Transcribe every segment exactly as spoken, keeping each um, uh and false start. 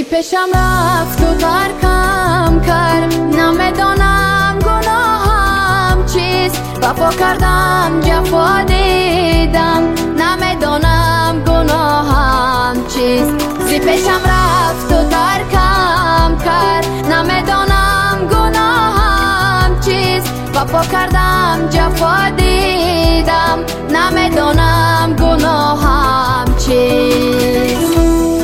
پیشم رفت و ترکم کرد، نمیدانم گناهم چیست. وفا کردم جفا دیدم، نمیدانم گناهم چیست. زی پیشم رفت و ترکم کرد، نمیدانم گناهم چیست. وفا کردم جفا دیدم، نمیدانم گناهم چیست.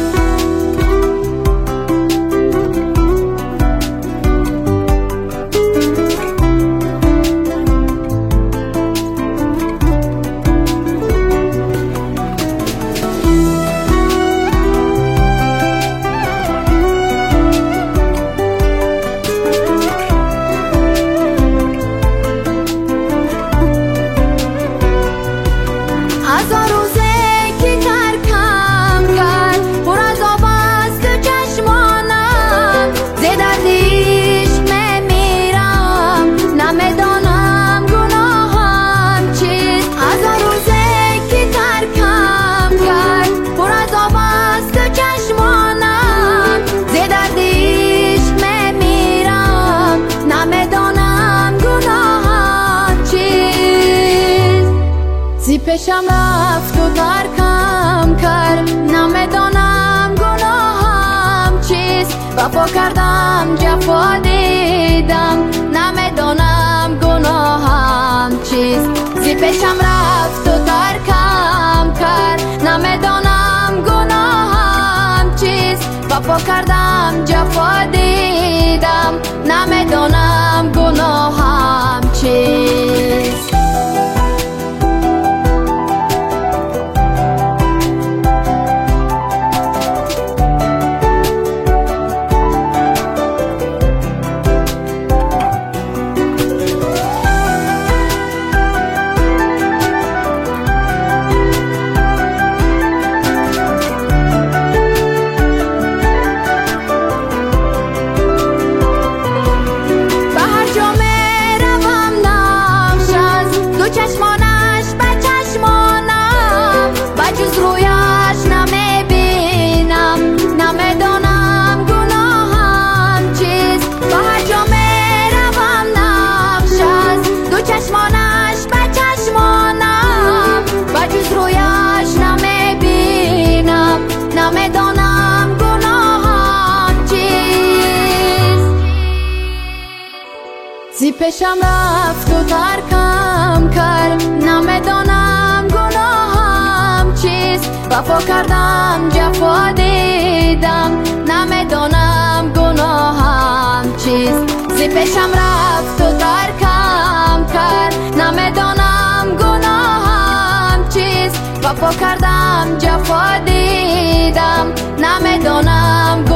هزار روزه که ترکم کرد، پر از آب است تو چشمانم. ز درد عشق میمیرم، نمیدانم گناهم چیست. هزار روزه که ترکم کرد، پر از آب است تو چشمانم. ز درد عشق میمیرم، نمیدانم گناهم چیست. زی پیشم رفت و ترکم کرد، نمیدانم گناهم چیست. وفا کردم جفا دیدم، نمیدانم گناهم چیست. زی پیشم رفت و ترکم کرد، نمیدانم گناهم چیست. وفا کردم جفا دیدم، نمیدانم گناهم چیست. چشمانش به چشمانم، بجز رویش نمیبینم، نمیدانم گناهم چیست. به هر جا میروم نقش است دو چشمانش به چشمانم، بجز رویش نمیبینم، نمیدانم گناهم چیست. زی پیشم رفت و ترکم کرد، نمیدانم گناهم چیست. وفا کردم جفا دیدم، نمیدانم گناهم چیست. زی پیشم رفت و ترکم کرد، نمیدانم گناهم چیست. وفا کردم جفا دیدم، نمیدانم